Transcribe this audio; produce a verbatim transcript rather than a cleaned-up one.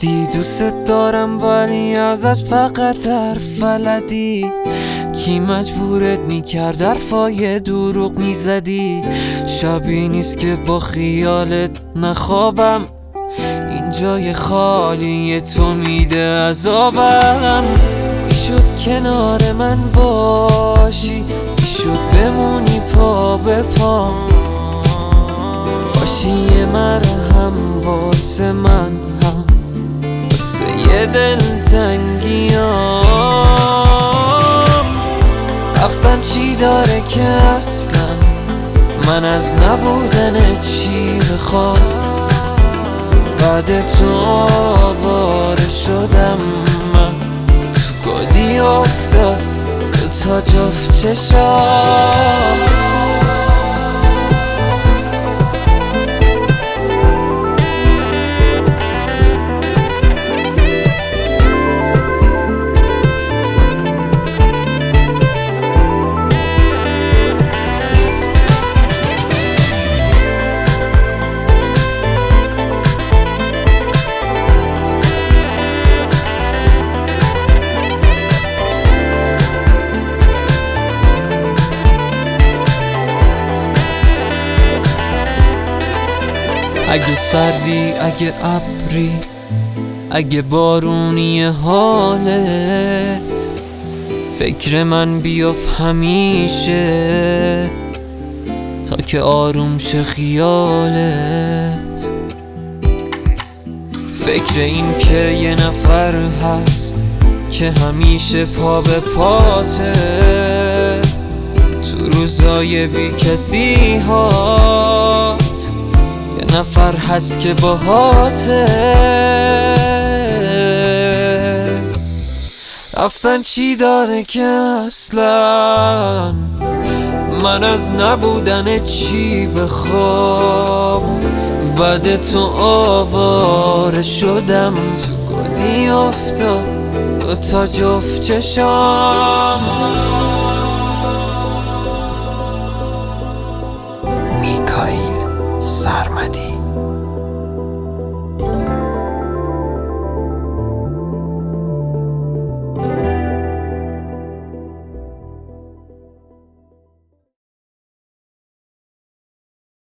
گفتی دوست دارم ولی ازش فقط حرف فلدی. کی مجبورت میکرد حرفای دروغ میزدی؟ شبی نیست که با خیالت نخوابم، این جای خالی تو میده عذابم. میشد کنار من باشی، میشد بمونی پا به پا، باشی یه مرهم واسه من هم، واسه یه دلتنگیام. رفتن چی داره که اصلا من از نبودن چی بخوام؟ بعد تو آواره شدم من، تو گودی افتاد دو تا جفت چشام. اگه سردی، اگه ابری، اگه بارونی حالت، فکر من بیاف همیشه تا که آروم شه خیالت. فکر این که یه نفر هست که همیشه پا به پاته، تو روزای بی کسی هات یه نفر هست که باهاته. رفتن چی داره که اصلا من از نبودن چی بخوام؟ بعد تو آواره شدم، تو گودی افتاد دو تا جفت چشام. میکائیل سرمدی.